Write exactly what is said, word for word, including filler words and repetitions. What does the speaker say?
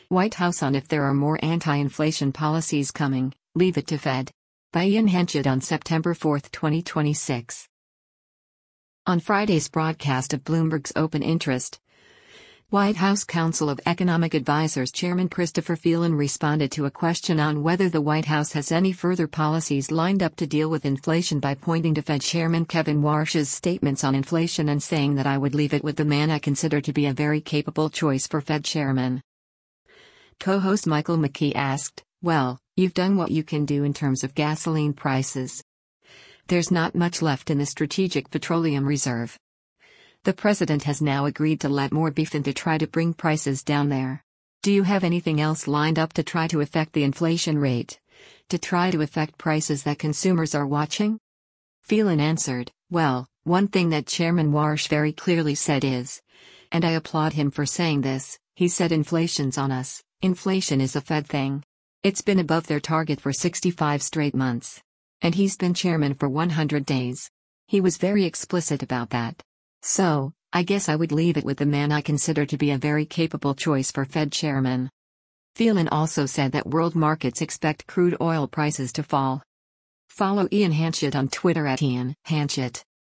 White House on if there are more anti-inflation policies coming, leave it to Fed. By Ian Hanchett on September fourth, twenty twenty-six. On Friday's broadcast of Bloomberg's Open Interest, White House Council of Economic Advisers Chairman Christopher Phelan responded to a question on whether the White House has any further policies lined up to deal with inflation by pointing to Fed Chairman Kevin Warsh's statements on inflation and saying that I would leave it with the man I consider to be a very capable choice for Fed Chairman. Co-host Michael McKee asked, "Well, you've done what you can do in terms of gasoline prices. There's not much left in the Strategic Petroleum Reserve. The president has now agreed to let more beef in to try to bring prices down there. Do you have anything else lined up to try to affect the inflation rate? To try to affect prices that consumers are watching?" Phelan answered, "Well, one thing that Chairman Warsh very clearly said is, and I applaud him for saying this, he said inflation's on us, inflation is a Fed thing. It's been above their target for sixty-five straight months. And he's been chairman for one hundred days. He was very explicit about that. So, I guess I would leave it with the man I consider to be a very capable choice for Fed chairman." Phelan also said that world markets expect crude oil prices to fall. Follow Ian Hanchett on Twitter at Ian Hanchett.